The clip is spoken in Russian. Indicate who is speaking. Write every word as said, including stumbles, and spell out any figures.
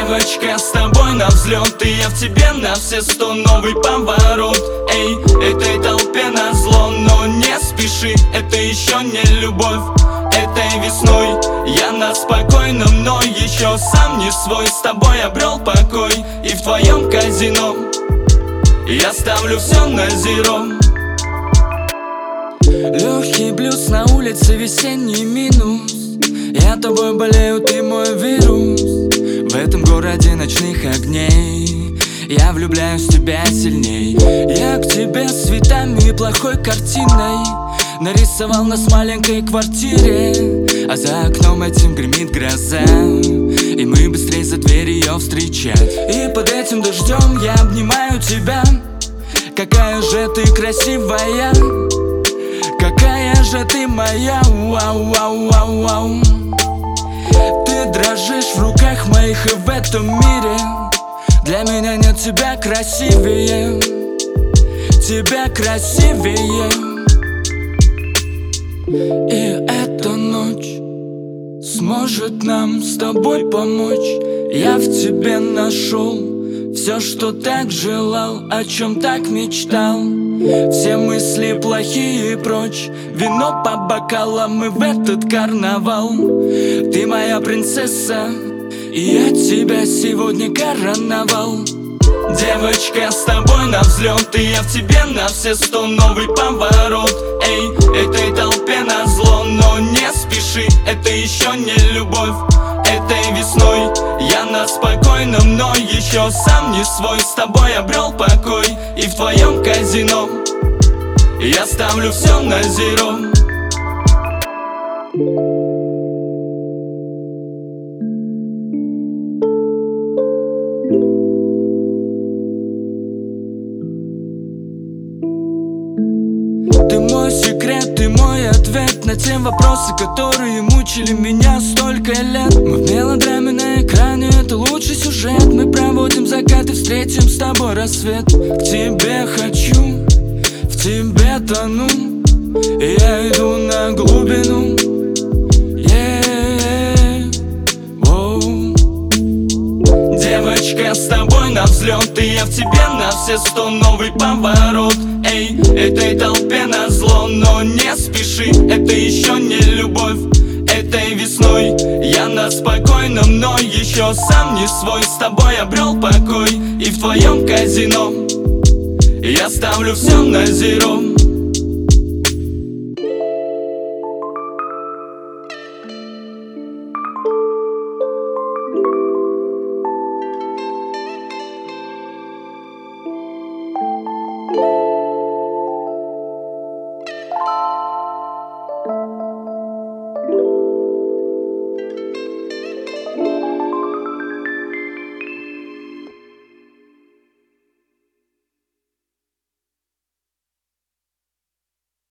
Speaker 1: Девочка, с тобой на взлет, и я в тебе на все сто. Новый поворот, эй, этой толпе назло. Но не спеши, это еще не любовь. Этой весной я на спокойном, но еще сам не свой. С тобой обрел покой, и в твоем казино я ставлю все на зеро.
Speaker 2: Легкий блюз на улице, весенний минус. Я тобой болею, ты мой вирус. В этом городе ночных огней я влюбляюсь в тебя сильней. Я к тебе с цветами и плохой картиной нарисовал нас в маленькой квартире, а за окном этим гремит гроза, и мы быстрее за дверь ее встречать. И под этим дождем я обнимаю тебя. Какая же ты красивая, какая же ты моя, вау, вау, вау, вау. Ты дрожишь в руках моих, и в этом мире для меня нет тебя красивее, тебя красивее. И эта ночь сможет нам с тобой помочь. Я в тебе нашел все, что так желал, о чем так мечтал. Все мысли плохие прочь, вино по бокалам и в этот карнавал. Ты моя принцесса, и я тебя сегодня короновал.
Speaker 1: Девочка, с тобой на взлет, и я в тебе на все сто. Новый поворот, эй, этой толпе назло. Но не спеши, это еще не любовь. Этой весной я на спокойном, но еще сам не свой. С тобой обрел покой, и в твоем казино я ставлю все на зеро.
Speaker 2: Ты мой секрет, ты мой ответ на те вопросы, которые мучили меня столько лет. Мы в мелодраме на экране, это лучший сюжет. Мы проводим закат и встретим с тобой рассвет. К тебе хочу, в тебе тону, и я иду на глубину. Yeah, wow.
Speaker 1: Девочка, с тобой на взлет, и я в тебе на все сто. Новый поворот, эй, этой толпе назло. Но не спеши, это еще не любовь. Этой весной я на спокойном, но еще сам не свой. С тобой обрел покой, и в твоем казино я ставлю все на зеро.